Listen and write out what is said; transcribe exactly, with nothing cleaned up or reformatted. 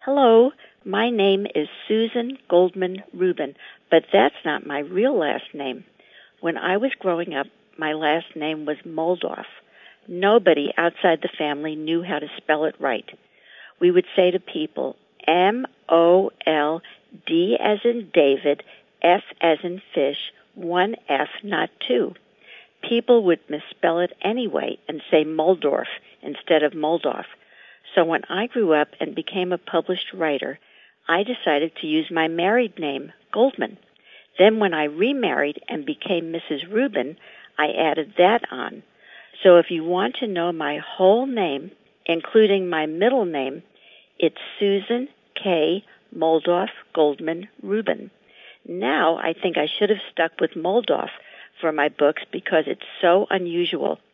Hello, my name is Susan Goldman Rubin, but that's not my real last name. When I was growing up, my last name was Moldoff. Nobody outside the family knew how to spell it right. We would say to people, M O L D as in David, F as in fish, one F, not two. People would misspell it anyway and say Moldorf instead of Moldoff. So when I grew up and became a published writer, I decided to use my married name, Goldman. Then when I remarried and became Missus Rubin, I added that on. So if you want to know my whole name, including my middle name, it's Susan K. Moldoff Goldman Rubin. Now I think I should have stuck with Moldoff for my books because it's so unusual.